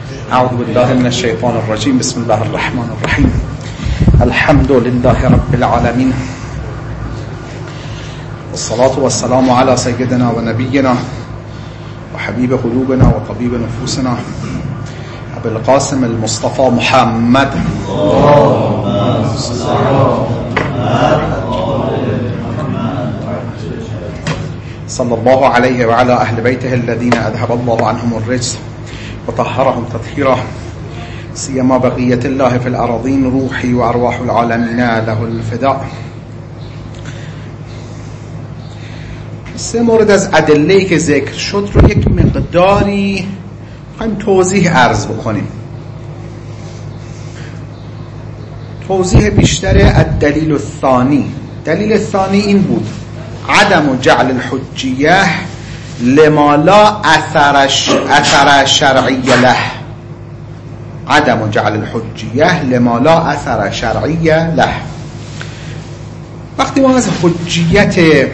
اعوذ بالله من الشیطان الرجیم. بسم الله الرحمن الرحیم. الحمد لله رب العالمین والصلاة والسلام على سيدنا ونبينا وحبيب قلوبنا وطبيب نفوسنا أبي القاسم المصطفى محمد صلى الله عليه وعلى أهل بيته الذين أذهب الله عنهم الرجس وطهرهم تطهيرا، سيما بقية الله في الأراضين، روحي وأرواح العالمين له الفداء. سه مورد از ادله‌ای که ذکر شد رو یک مقداری می‌خوایم توضیح عرض بکنیم. توضیح بیشتر الدلیل الثانی. دلیل الثانی این بود: عدم جعل الحجیه لما لا اثر شرعی له. عدم جعل الحجیه لما لا اثر شرعی له. وقتی ما از حجیت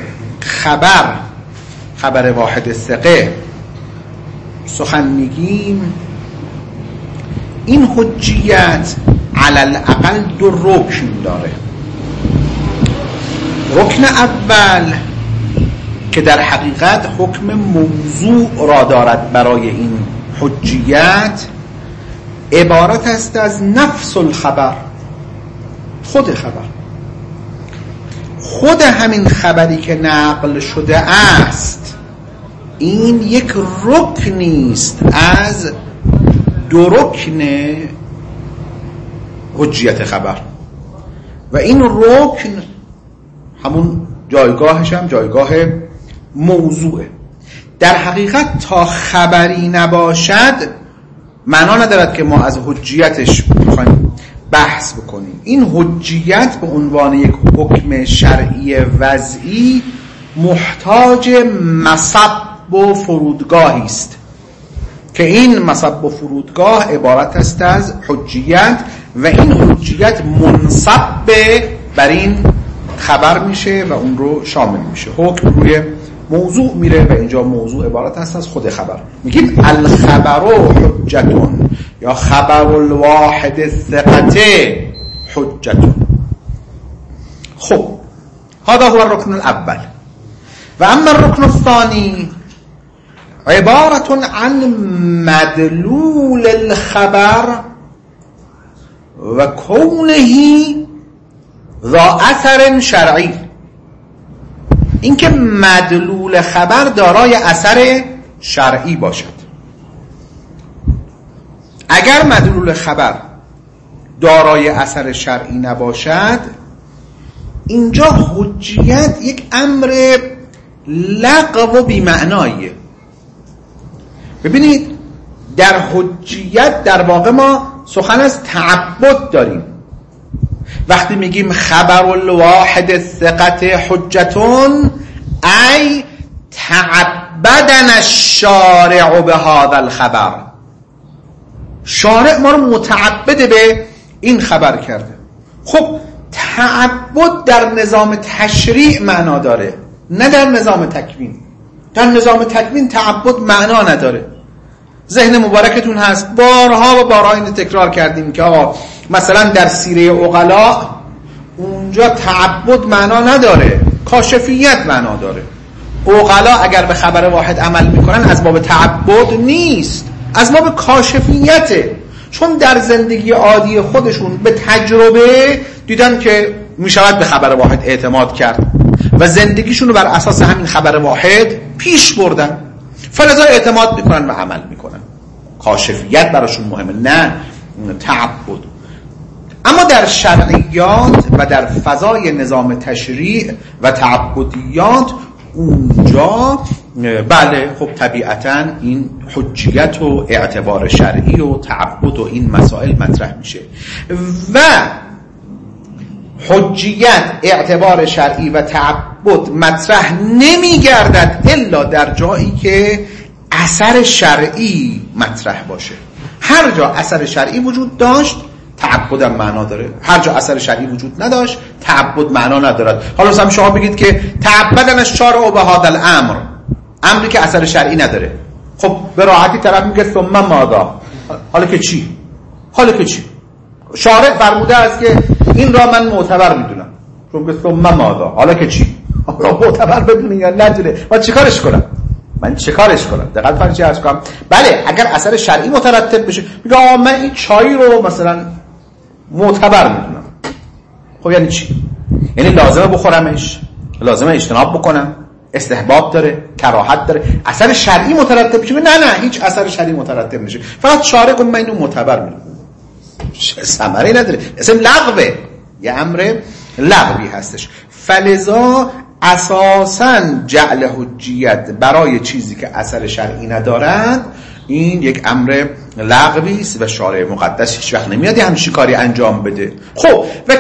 خبر واحد ثقه سخن میگیم، این حجیت علل اقل دو رکن داره. رکن اول که در حقیقت حکم موضوع را دارد برای این حجیت، عبارت است از نفس الخبر، خود خبر، خود همین خبری که نقل شده است. این یک رکنی است از دو رکن حجیت خبر و این رکن همون جایگاهش هم جایگاه موضوعه. در حقیقت تا خبری نباشد معنا ندارد که ما از حجیتش بخوایم بحث بکنیم. این حجیت به عنوان یک حکم شرعی وضعی محتاج مصب و فرودگاهی است که این مصب و فرودگاه عبارت است از حجیت و این حجیت منصب بر این خبر میشه و اون رو شامل میشه. حکم روی موضوع میره و اینجا موضوع عبارت است از خود خبر. میگیم الخبر حجتون یا خبر الواحد ثقته حجتون. خب هذا هو الركن الاول. و اما الركن الثاني عبارة عن مدلول الخبر و كونه ذا اثر شرعی. این که مدلول خبر دارای اثر شرعی باشد. اگر مدلول خبر دارای اثر شرعی نباشد، اینجا حجیت یک امر لغو و بی‌معناییه. ببینید در حجیت در واقع ما سخن از تعبد داریم. وقتی میگیم خبر الواحد ثقت حجتون، ای تعبدنا الشارع به هذا الخبر. شارع ما رو متعبد به این خبر کرده. خب تعبد در نظام تشریع معنا داره، نه در نظام تکوین. در نظام تکوین تعبد معنا نداره. ذهن مبارکتون هست بارها و بارها این تکرار کردیم که آقا مثلا در سیره عقلاء اونجا تعبد معنا نداره، کاشفیت معنا داره. عقلاء اگر به خبر واحد عمل میکنن از باب تعبد نیست، از باب کاشفیته. چون در زندگی عادی خودشون به تجربه دیدن که میشود به خبر واحد اعتماد کرد و زندگیشون رو بر اساس همین خبر واحد پیش بردن، فلذا اعتماد میکنن و عمل میکنن. کاشفیت براشون مهمه، نه تعبد. اما در شرعیات و در فضای نظام تشریع و تعبدیات اونجا بله خب طبیعتاً این حجیت و اعتبار شرعی و تعبد و این مسائل مطرح میشه و حجیت، اعتبار شرعی و تعبد مطرح نمیگردد الا در جایی که اثر شرعی مطرح باشه. هر جا اثر شرعی وجود داشت تعبد هم معنا داره، هر جا اثر شرعی وجود نداشت تعبد معنا ندارد. حالا مثلا شما بگید که تعبدن الشارع به هذا الامر، امری که اثر شرعی نداره، خب به راحتی طرف میگه ثم ماذا، حالا که چی شارع فرموده است که این را من معتبر میدونم، چون که ثم ماذا، حالا که چی معتبر بدونی یا ندونه، من چیکارش کنم؟ دقیقاً فرض چی عرض کنم؟ بله اگر اثر شرعی مترتب بشه، میگه من این چای رو مثلا معتبر میدونم. خب یعنی چی؟ یعنی لازمه بخورمش، لازمه اجتناب بکنم، استحباب داره، کراهت داره، اثر شرعی مترتب بشه؟ نه هیچ اثر شرعی مترتب نشه، فقط شارع گفت من اینو معتبر میدونم. ثمره نداره، اسم لغوه، یه امر لغوی هستش. فلذا اساساً جعل حجیت برای چیزی که اثر شرعی ندارند این یک امر لغوی است و شارع مقدس هیچ وقت نمیاد همچین کاری انجام بده. خب و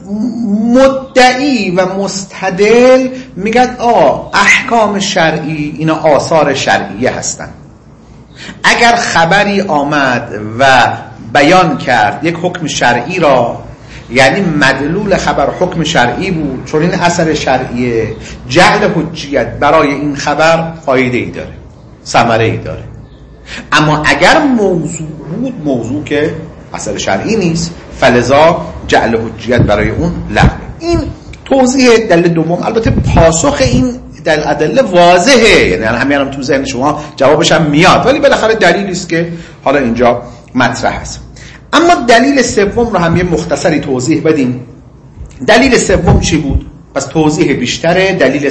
مدعی و مستدل میگن احکام شرعی اینا آثار شرعیه هستن. اگر خبری آمد و بیان کرد یک حکم شرعی را، یعنی مدلول خبر حکم شرعی بود، چون این اثر شرعیه، جعل حجیت برای این خبر فایده ای داره، ثمره ای داره. اما اگر موضوع بود، موضوع که اثر شرعی نیست، فلذا جعل حجیت برای اون لغوه. این توضیح دلیل دوم. البته پاسخ این دلیل ادله واضحه، یعنی همین هم تو ذهن شما جوابش هم میاد، ولی بالاخره دلیلی است که حالا اینجا مطرح است. اما دلیل سوم رو هم یه مختصری توضیح بدیم. دلیل سوم چی بود؟ پس توضیح بیشتره. دلیل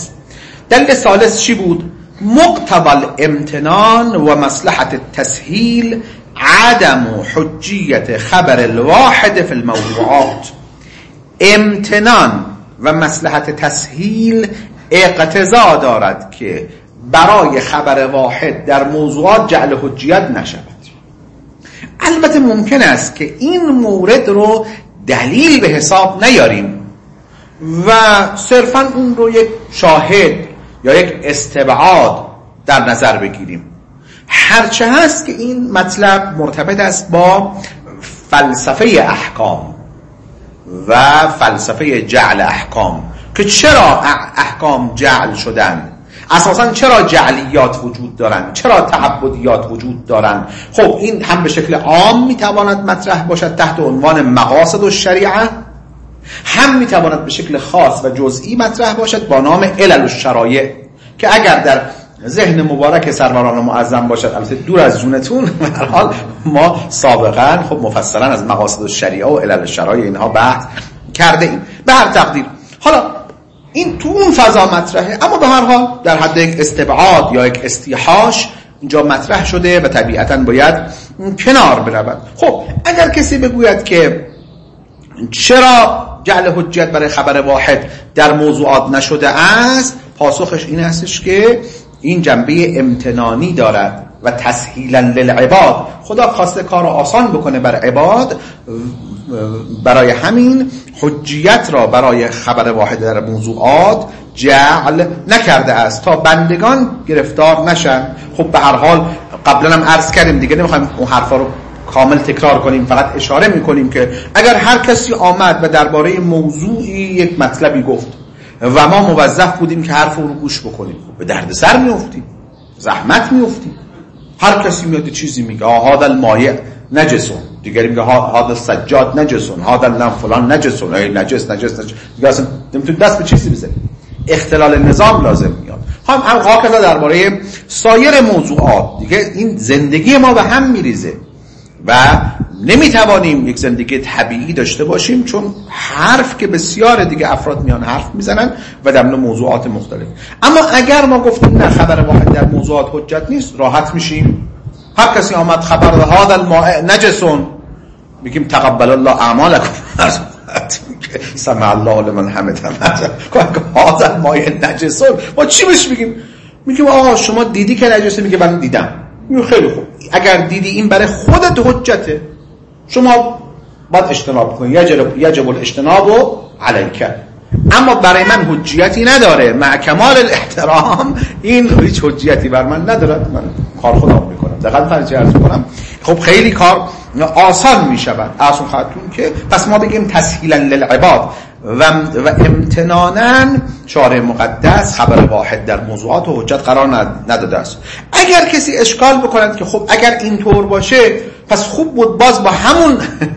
ثالث چی بود؟ مقتضی الامتنان و مصلحت التسهیل عدم حجیت خبر الواحد فی الموضوعات. امتنان و مصلحت تسهیل اقتضا دارد که برای خبر واحد در موضوعات جعل حجیت نشود. البته ممکن است که این مورد رو دلیل به حساب نیاریم و صرفاً اون رو یک شاهد یا یک استبعاد در نظر بگیریم. هرچه هست که این مطلب مرتبط است با فلسفه احکام و فلسفه جعل احکام، که چرا احکام جعل شدن، اساساً چرا جعلیات وجود دارن، چرا تعبدیات وجود دارن. خب این هم به شکل عام میتواند مطرح باشد تحت عنوان مقاصد الشریعه، هم میتواند به شکل خاص و جزئی مطرح باشد با نام علل الشرایع، که اگر در ذهن مبارک سروران معظم باشد، البته دور از جونتون، به هر حال ما سابقا خب مفصلا از مقاصد الشریعه و علل الشرایع اینها بحث کرده ایم. به هر تقدیر حالا این تو اون فضا مطرحه، اما به هر حال در حد یک استبعاد یا یک استیحاش اینجا مطرح شده و طبیعتاً باید کنار برود. خب اگر کسی بگوید که چرا جعل حجت برای خبر واحد در موضوعات نشده است، پاسخش این هستش که این جنبه امتنانی دارد و تسهیلا للعباد. خدا خواسته کار رو آسان بکنه بر عباد، برای همین حجیت را برای خبر واحد در موضوعات جعل نکرده است تا بندگان گرفتار نشن. خب به هر حال قبلا هم عرض کردیم دیگه، نمیخوایم اون حرفا رو کامل تکرار کنیم، فقط اشاره میکنیم که اگر هر کسی آمد و درباره موضوعی یک مطلبی گفت و ما موظف بودیم که حرف رو گوش بکنیم، به دردسر میافتیم، زحمت میافتیم. هر کسی میاد چیزی میگه، هذا الماء نجسون، دیگری میگه هذا السجاد نجسون، هذا لم فلان نجسون، ای نجس دیگه اصلا نمیتونی دست به چیزی بزنی. اختلال نظام لازم میاد. هم واقعا درباره سایر موضوعات دیگه این زندگی ما به هم میریزه و نمیتوانیم یک زندگی طبیعی داشته باشیم، چون حرف که بسیار دیگه افراد میان حرف میزنن و در موضوعات مختلف. اما اگر ما گفتیم نه خبر واحد در موضوعات حجت نیست، راحت میشیم. هر کسی آمد خبر هذا الماء نجسون، میگیم تقبل الله اعمالکم، سمع الله لمن حمده. هذا الماء نجسون ما چی بهش میگیم آقا شما دیدی که نجسه؟ میگه من دیدم. خیلی خوب، اگر دیدی این برای خودت حجته، شما باید اجتناب کنی، یجب الاجتناب علیک. اما برای من حجیتی نداره، مع کمال الاحترام این هیچ حجیتی بر من ندارد، من کار خودم میکنم. دقیقاً فرض عرض کنم خب خیلی کار آسان میشود، آسان خاطرون که پس ما بگیم تسهیلا للعباد، و امتناناً شارع مقدس خبر واحد در موضوعات و حجت قرار نداده است. اگر کسی اشکال بکند که خب اگر اینطور باشه پس خوب بود باز با همون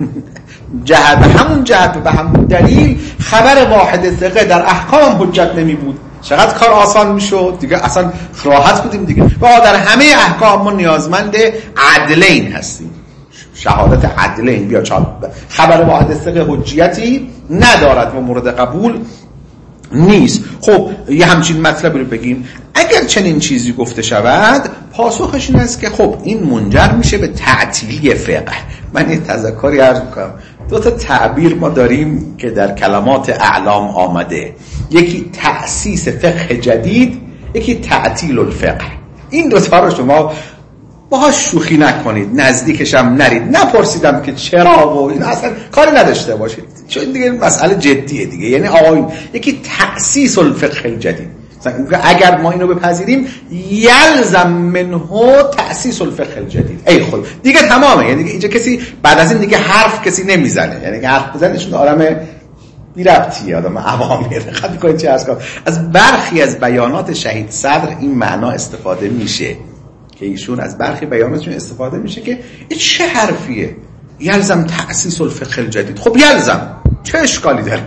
جهت و به همون دلیل خبر واحد ثقه در احکام حجت نمی بود، چقدر کار آسان میشد دیگه، اصلا راحت بودیم دیگه. و در همه احکام ما نیازمند عدلین هستیم، شهادت عدلین بیا چاپ. خبر واحد ثقه حجیتی ندارد و مورد قبول نیست. خب یه همچین مطلب رو بگیم. اگر چنین چیزی گفته شود پاسخش این است که خب این منجر میشه به تعطیلی فقه. من یه تذکری عرض میکنم، دو تا تعبیر ما داریم که در کلمات اعلام آمده، یکی تأسیس فقه جدید، یکی تعطیل الفقه. این دو تا رو شما باهاش شوخی نکنید، نزدیکش هم نرید. نپرسیدم که چرا و این اصلا کاری نداشته باشید، چون دیگه مسئله جدیه دیگه. یعنی آقایون یکی تأسیس الفقه الجدید، اگر ما اینو بپذیریم یلزم منه تأسیس الفقه الجدید. ای خود دیگه تمامه، یعنی اینجا کسی بعد از این دیگه حرف کسی نمیزنه، یعنی که حرف بزنشون آدم بی ربطیه، آدم عوامیه. خب کنید چه عرض کنم، از برخی از بیانات شهید صدر این معنا استفاده میشه که ایشون از برخی بیاناتشون استفاده میشه که این چه حرفیه، یلزم تأسیس الفقه الجدید. خب یلزم، چه اشکالی داره؟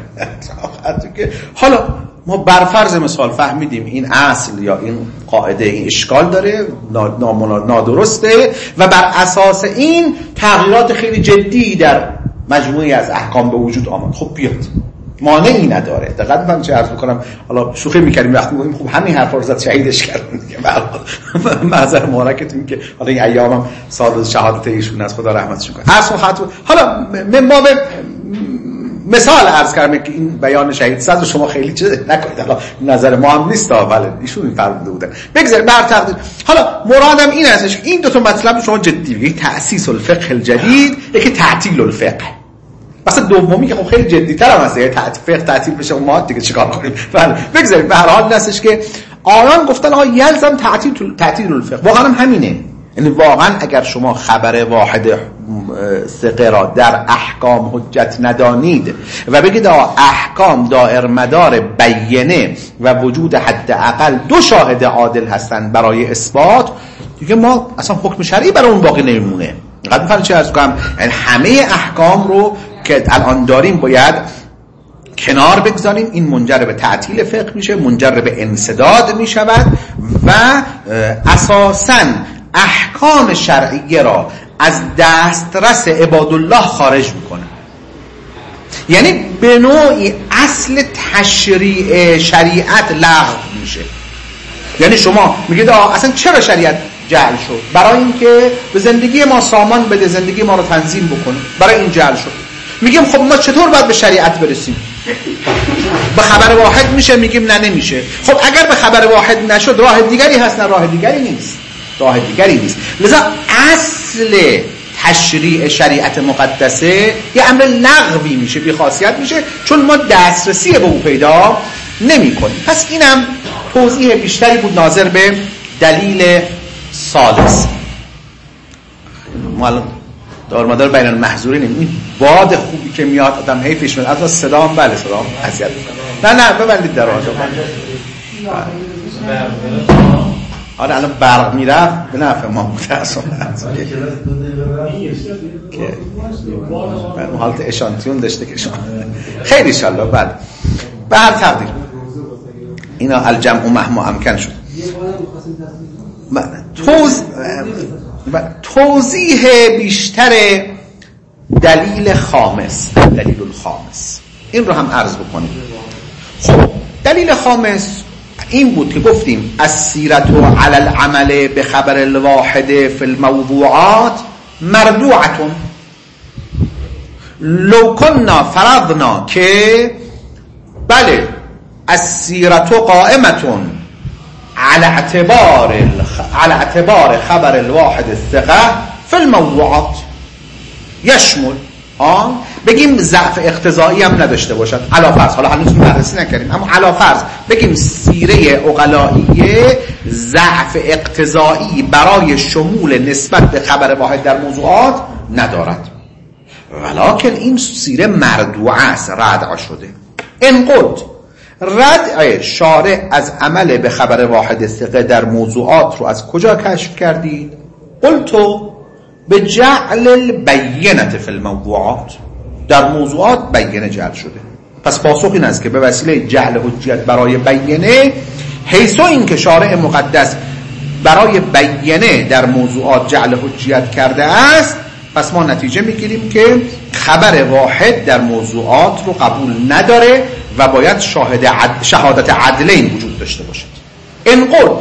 حالا ما برفرض مثال فهمیدیم این اصل یا این قاعده این اشکال داره، نادرسته و بر اساس این تغییرات خیلی جدی در مجموعی از احکام به وجود آمد. خب بیاد، مانعی نداره. دقیقاً من چه عرض میکنم، حالا شوخی میکردیم وقتی میگیم خب همین حرفا رو زد شهیدش کردن دیگه. معذر مبارکتون که حالا این ایامم سال شهادت ایشون از خدا رحمتش کنه. حالا ما به مثال عرض کردم که این بیان شهید صدر شما خیلی چیز نکنید، حالا نظر ما هم نیست، بله ایشون این فرموده بودن، بگذارید بر تقدیر. حالا مرادم این هستش این دو تا مطلب شما جدی بگید، تأسیس الفقه الجدید، یکی تعطیل الفقه. مثلا دومی که خب خیلی جدی‌تر هم هست، یعنی فقه تعطیل بشه ما دیگه چیکار کنیم؟ بله بگذارید. به هر حال هستش که آیان گفتن آقا یلزم تعطیل الفقه، واقعا همینه. یعنی واقعا اگر شما خبر واحد ثقه را در احکام حجت ندانید و بگید احکام دائر مدار بیینه و وجود حداقل دو شاهد عادل هستند برای اثبات، دیگه ما اصلا حکم شرعی برای اون باقی نمیمونه. اینقدر می‌فهمید چه عرض کنم، یعنی همه احکام رو که الان داریم باید کنار بگذاریم. این منجر به تعطیل فقه میشه، منجر به انسداد میشود و اساساً احکام شرعیه را از دسترس عبادالله خارج میکنه. یعنی به نوعی اصل تشریع شریعت لغو میشه. یعنی شما میگید اصلا چرا شریعت جعل شد؟ برای اینکه به زندگی ما سامان بده، زندگی ما رو تنظیم بکنه، برای این جعل شد. میگیم خب ما چطور باید به شریعت برسیم؟ به خبر واحد میشه؟ میگیم نه نمیشه. خب اگر به خبر واحد نشد راه دیگری هست؟ نه راه دیگری نیست، راه دیگری نیست. لذا اصل تشریع شریعت مقدسه یه امر لغوی میشه، بی خاصیت میشه، چون ما دسترسی به او پیدا نمی کنیم. پس اینم توضیح بیشتری بود ناظر به دلیل ثالث. ما الان دارمدار بین المحظورین، این باد خوبی که میاد آدم حیفش میاد. از صدا هم بله صدا هم اذیت میکنه. نه ببندید دروازه. آره الان برق میرفت به نفع ما متاسفانه که من حالت اشانتیون داشته که شما خیلی ان شاء الله بعد به هر تقدیر اینا الجمع مهما امکن شد. توضیح بیشتر دلیل خامس، دلیل الخامس، این رو هم عرض بکنیم. خب دلیل خامس این بود که گفتیم السیرت علی العمل به خبر الواحد فی الموضوعات مردوعتون لو کنا فرضنا که بله السیرت قائمتون على اعتبار خبر الواحد الثقه فی الموضوعات یشمل بگیم ضعف اقتضایی هم نداشته باشد علی فرض، حالا هنوز بررسی نکردیم اما علی فرض بگیم سیره عقلائیه ضعف اقتضایی برای شمول نسبت به خبر واحد در موضوعات ندارد، ولکن این سیره مردوعه است، ردع شده. ان قلت ردع شارع از عمل به خبر واحد ثقه در موضوعات رو از کجا کشف کردید؟ قلتو به جعل البینه فی الموضوعات، در موضوعات بینه جعل شده. پس پاسخ این است که به وسیله جعل حجیت برای بینه، حیث این که شارع مقدس برای بینه در موضوعات جعل حجیت کرده است، پس ما نتیجه میگیریم که خبر واحد در موضوعات رو قبول نداره و باید شهادت عدلین وجود داشته باشد. ان قلت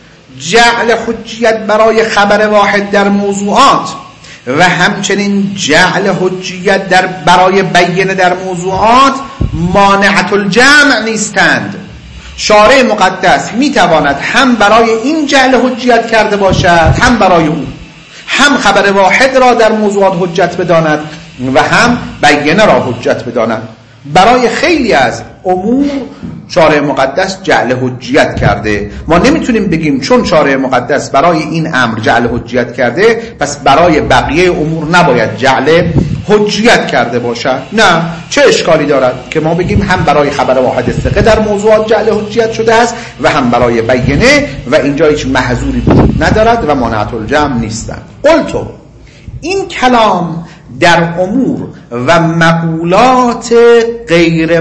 جعل حجیت برای خبر واحد در موضوعات و همچنین جعل حجیت برای بینه در موضوعات مانعت الجمع نیستند. شارع مقدس میتواند هم برای این جعل حجیت کرده باشد، هم برای اون، هم خبر واحد را در موضوعات حجت بداند و هم بینه را حجت بداند. برای خیلی از امور شارع مقدس جعل حجیت کرده. ما نمیتونیم بگیم چون شارع مقدس برای این امر جعل حجیت کرده پس برای بقیه امور نباید جعل حجیت کرده باشد. نه، چه اشکالی دارد که ما بگیم هم برای خبر واحد ثقه در موضوعات جعل حجیت شده است و هم برای بینه و اینجا هیچ محظوری وجود ندارد و مانعت الجمع نیستند. قلتو این کلام در امور و مقولات غیر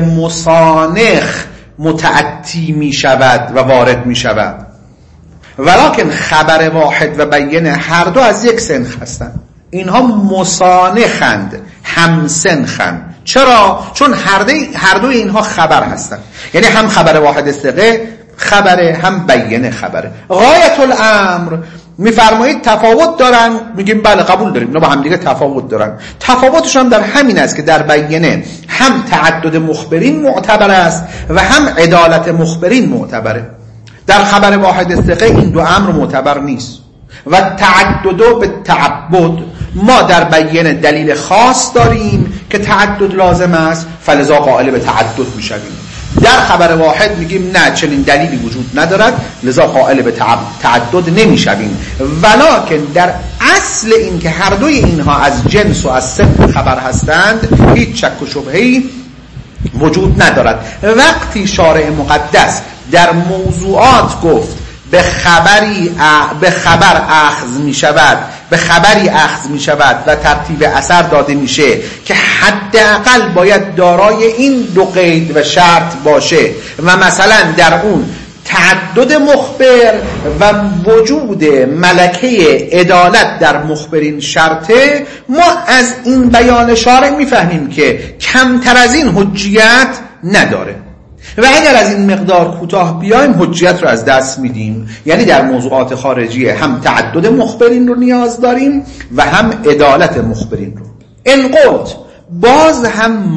مسانخ متأتی می شود و وارد می شود، ولکن خبر واحد و بینه هر دو از یک سنخ هستند. اینها مسانخند، همسنخند. چرا؟ چون هر دو اینها خبر هستند، یعنی هم خبر واحد ثقه خبره، هم بینه خبره. غایت الامر میفرمایید تفاوت دارن، میگیم بله قبول داریم، اینا با هم دیگه تفاوت دارن. تفاوتش هم در همین است که در بینه هم تعدد مخبرین معتبر است و هم عدالت مخبرین معتبره. در خبر واحد ثقه این دو امر معتبر نیست و تعدد به تعبد. ما در بینه دلیل خاص داریم که تعدد لازم است، فلذا قائل به تعدد میشویم. در خبر واحد میگیم نه، چنین دلیلی وجود ندارد، لذا قائل به تعدد نمیشویم. ولکن در اصل این که هر دوی اینها از جنس و از صنف خبر هستند هیچ شک و شبهه‌ای وجود ندارد. وقتی شارع مقدس در موضوعات گفت به خبر اخذ می شود و ترتیب اثر داده میشه که حداقل باید دارای این دو قید و شرط باشه و مثلا در اون تعدد مخبر و وجود ملکه عدالت در مخبرین شرطه، ما از این بیان شارع میفهمیم که کمتر از این حجیت نداره و اگر از این مقدار کوتاه بیایم حجیت رو از دست میدیم. یعنی در موضوعات خارجیه هم تعدد مخبرین رو نیاز داریم و هم عدالت مخبرین رو. ان قلت باز هم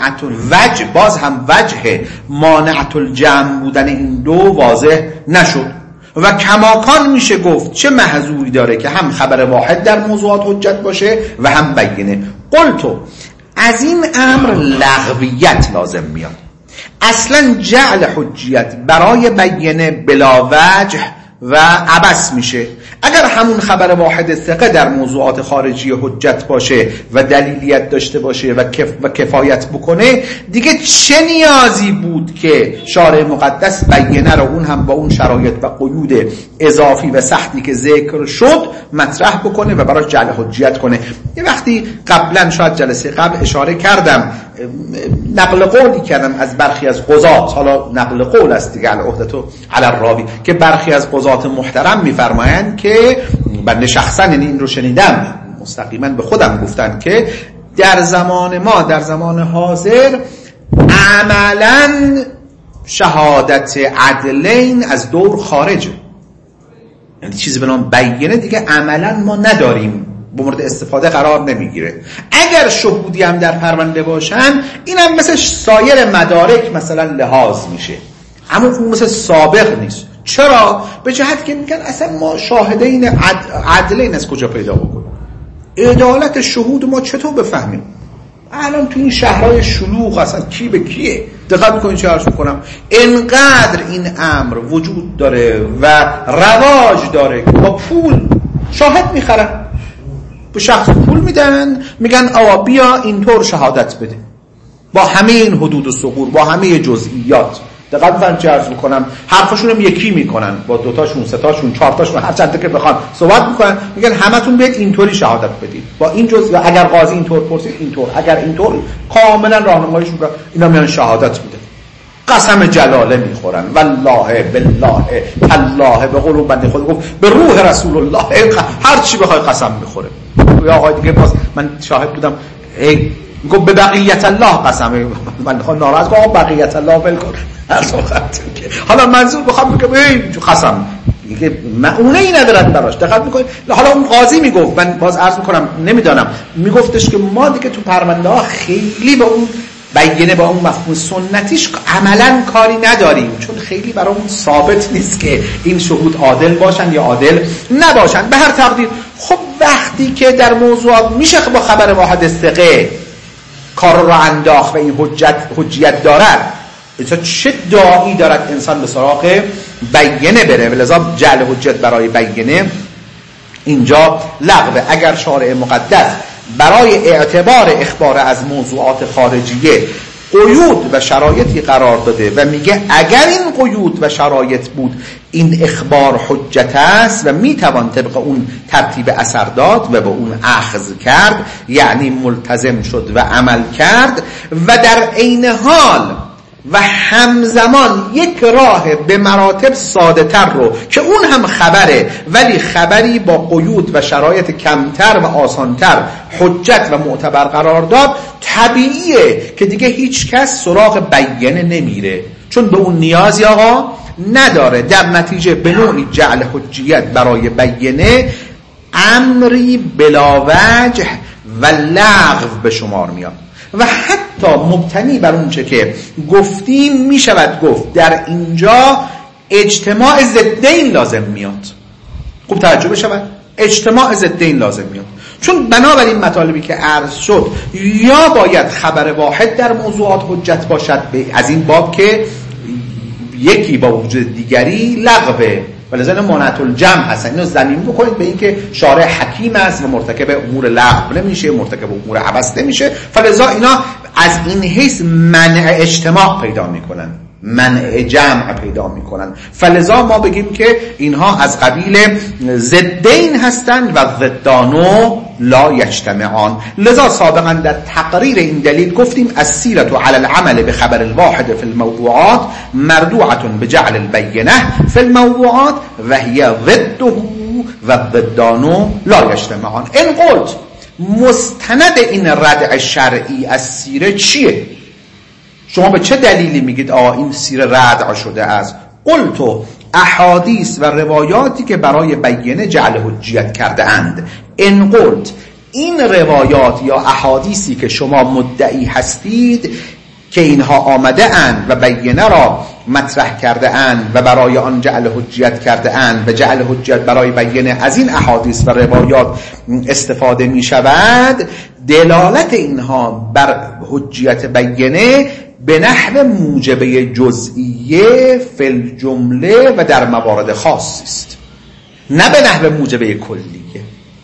وجه مانعت الجمع بودن این دو واضح نشد و کماکان میشه گفت چه محظوری داره که هم خبر واحد در موضوعات حجت باشه و هم بینه. قلتو از این امر لغویت لازم میاد. اصلا جعل حجیت برای بینه بلا وجه و عبث میشه. اگر همون خبر واحد ثقه در موضوعات خارجی حجت باشه و دلیلیت داشته باشه و کفایت بکنه، دیگه چه نیازی بود که شارع مقدس بینه رو اون هم با اون شرایط و قیود اضافی و سختی که ذکر شد مطرح بکنه و برای جعل حجیت کنه. یه وقتی قبلا شاید جلسه قبل اشاره کردم، نقل قولی کردم از برخی از قضات، حالا نقل قول است دیگه، العهدة علی الراوی، که برخی از قضات محترم میفرمایند که بنده شخصا این رو شنیدم، مستقیما به خودم گفتن که در زمان ما، در زمان حاضر، عملا شهادت عدلین از دور خارجه. یعنی چیزی به نام بینه دیگه عملا ما نداریم، به مورد استفاده قرار نمیگیره. اگر شهودی هم در پرونده باشن، این هم مثل سایر مدارک مثلا لحاظ میشه، اما اون مثل سابق نیست. چرا؟ به جهت که میگن اصلا ما شاهدین عدلین از کجا پیدا بکنیم؟ عدالت شهود ما چطور بفهمیم؟ الان تو این شهرهای شلوغ اصلا کی به کیه؟ دقت میکنین چه عرض میکنم؟ انقدر این امر وجود داره و رواج داره که با پول شاهد میخرن، به شخص پول میدن، میگن آقا بیا اینطور شهادت بده. با همه این حدود و ثغور، با همه جزئیات. دقیقاً من چه عرض میکنم، حرفاشون هم یکی میکنن، با دوتاشون، سه‌تاشون، چهارتاشون، هر چند تا که بخوان صحبت میکنن، میگن همتون بیاید اینطوری شهادت بدید با این جزئیات. اگر قاضی اینطور پرسید اینطور، اگر اینطور، کاملا راهنماییشون میکنن. اینا میان شهادت میده، قسم جلاله میخورن، والله بالله تالله، به قول بنده خود گفت به روح رسول الله، هر چی بخوای قسم میخوره. یا آقای دیگه باز من شاهد بودم گفت به بقیت الله قسم، من خواهم ناراض کنم بقیت الله ولکن. حالا منظور بخوام بگم قسم دیگه معونه ای ندارد براش. دقت میکنید؟ حالا اون قاضی میگفت، من باز عرض میکنم نمیدانم، میگفتش که ما دیگه تو پرونده ها خیلی به اون بیانه، با اون مفهوم سنتیش عملا کاری نداریم، چون خیلی برامون ثابت نیست که این شهود عادل باشن یا عادل نباشن. به هر تقدیر خب وقتی که در موضوعات میشه با خبر واحد ثقه کار رو انداخت و این حجیت دارد، چه داعی دارد انسان به سراغ بیانه بره؟ ولذا جعل حجت برای بیانه اینجا لغوه. اگر شارع مقدس برای اعتبار اخبار از موضوعات خارجیه قیود و شرایطی قرار داده و میگه اگر این قیود و شرایط بود این اخبار حجت است و میتوان طبق اون ترتیب اثر داد و به اون اخذ کرد، یعنی ملتزم شد و عمل کرد، و در عین حال و همزمان یک راه به مراتب ساده تر رو که اون هم خبره ولی خبری با قیود و شرایط کمتر و آسانتر حجت و معتبر قرار داد، طبیعیه که دیگه هیچ کس سراغ بیانه نمیره، چون به اون نیازی آقا نداره. در نتیجه به نوعی جعل حجیت برای بیانه امری بلا وجه و لغو به شمار میاد و حتی مبتنی بر اون چه که گفتیم می شود گفت در اینجا اجتماع ضدین لازم میاد. خوب توجه بشود، اجتماع ضدین لازم میاد، چون بنابراین مطالبی که عرض شد یا باید خبر واحد در موضوعات حجت باشد از این باب که یکی با وجود دیگری لغوه، ولذا منعت الجمع هستن. اینو زمین بکنید به این که شارع حکیم است و مرتکب امور لغو نمیشه، مرتکب امور عبث نمیشه، فلذا اینا از این حیث منع اجتماع پیدا میکنن، منع جمع پیدا میکنن. فلذا ما بگیم که اینها از قبیل ضدین هستند و ضدانو لا یجتمعان. لذا سابقا در تقریر این دلیل گفتیم السیرة علی العمل بخبر الواحد فی الموضوعات مردوعة بجعل البینه فی الموضوعات و هی ضده و ضدانو لا یجتمعان. این قلت مستند این ردع شرعی از سیره چیه؟ شما به چه دلیلی میگید این سیره ردع شده است؟ قلت احادیث و روایاتی که برای بیانه جعل حجیت کرده اند. ان قلت این روایات یا احادیثی که شما مدعی هستید که اینها آمده اند و بیانه را مطرح کرده اند و برای آن جعل حجیت کرده اند و جعل حجیت برای بیانه از این احادیث و روایات استفاده می شود، دلالت اینها بر حجیت بیانه به نحو موجبه جزئیه فی الجمله و در موارد خاص است، نه به نحو موجبه کلیه.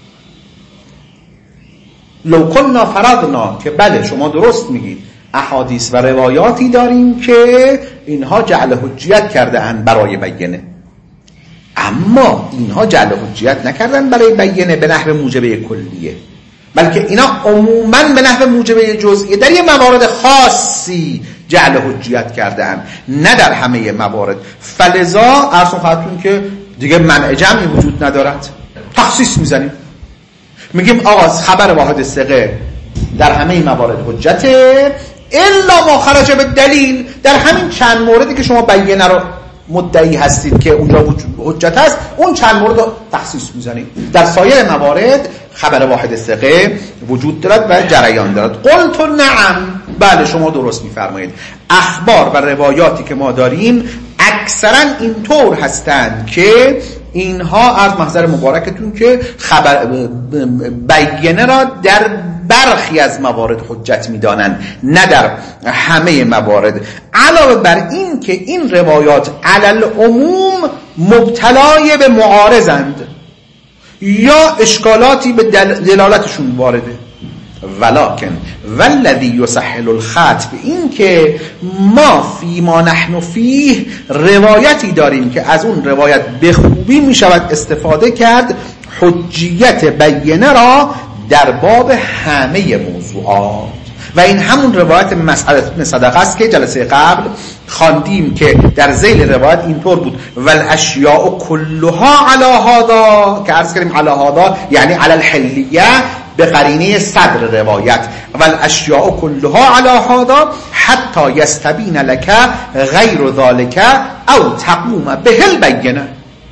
لو کنا فرضنا که بله شما درست میگید احادیث و روایاتی داریم که اینها جعل حجیت کرده اند برای بیانه، اما اینها جعل حجیت نکردن برای بیانه به نحو موجبه کلیه، بلکه اینا عموماً به نحو موجبه جزئیه در یه موارد خاصی جعل حجیت کرده اند، نه در همه موارد. فلذا ارسون خواهدتون که دیگه منع جمعی وجود ندارد، تخصیص میزنیم، میگیم آقا خبر واحد ثقه در همه موارد حجته الا ما خرج به دلیل. در همین چند موردی که شما بیانه رو مدعی هستید که اونجا حجت هست، اون چند مورد رو تخصیص میزنید، در سایر موارد خبر واحد ثقه وجود دارد و جریان دارد. قلت نعم، بله شما درست میفرمایید، اخبار و روایاتی که ما داریم اکثرا اینطور هستند که اینها از محضر مبارکتون که خبر بیانه را در برخی از موارد حجت میدانند، نه در همه موارد. علاوه بر این که این روایات علل عموم مبتلای به معارضند یا اشکالاتی به دلالتشون وارده، ولکن والذی یسهل الخطب، این که ما فی ما نحن فیه روایتی داریم که از اون روایت به خوبی می شود استفاده کرد حجیت بینه را در باب همه موضوعات. و این همون روایت مسعود بن صدقه است که جلسه قبل خواندیم که در ذیل روایت اینطور بود والاشیاء کلها علی هذا، که عرض کردیم علی هذا یعنی علی الحلیه به قرینه صدر روایت، والاشیاء کلها علی هذا حتی یستبین لک غیر ذلک او تقوم به البینه.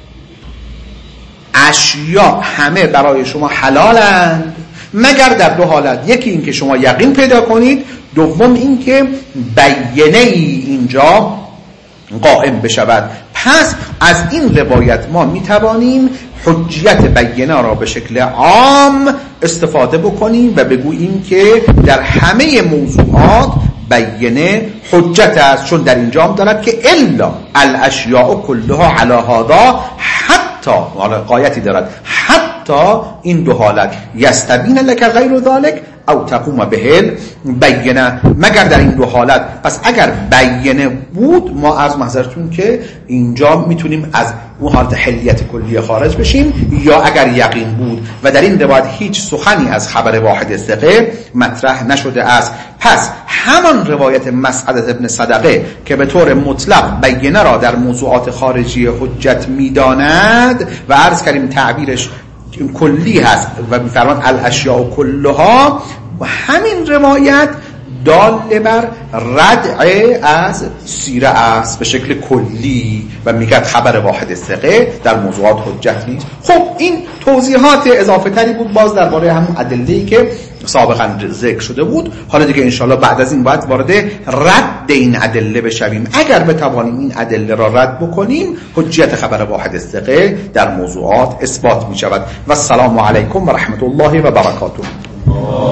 اشیاء همه برای شما حلالند مگر در دو حالت، یکی این که شما یقین پیدا کنید، دوم این که بینه ای اینجا قائم بشود. پس از این روایت ما میتوانیم حجیت بینه را به شکل عام استفاده بکنیم و بگوییم که در همه موضوعات بینه حجت است، چون در اینجا هم دارد که الا الاشیاء کلها علی هذا حتی، حالا قایتی دارد، حتی این دو حالت یستبین لک غیر ذلک او تقوم به بینه، مگر در این دو حالت. پس اگر بینه بود ما از محضرتون که اینجا میتونیم از اون حالت حلیت کلیه خارج بشیم، یا اگر یقین بود و در این روایت هیچ سخنی از خبر واحد ثقه مطرح نشده است. پس همان روایت مسعود بن صدقه که به طور مطلق بینه را در موضوعات خارجی حجت میداند و عرض کردیم تعبیرش کلی هست و میفرمان الاشیاء کلها، و همین روایت دال بر ردع از سیره است به شکل کلی و میگه خبر واحد ثقه در موضوعات حجت نیست. خب این توضیحات اضافه تری بود باز درباره همون ادله‌ای که سابقا ذکر شده بود. حالا دیگه انشالله بعد از این باید وارد رد این ادله بشویم. اگر بتوانیم این ادله را رد بکنیم حجیت خبر واحد ثقه در موضوعات اثبات می شود. و السلام علیکم و رحمت الله و برکاته.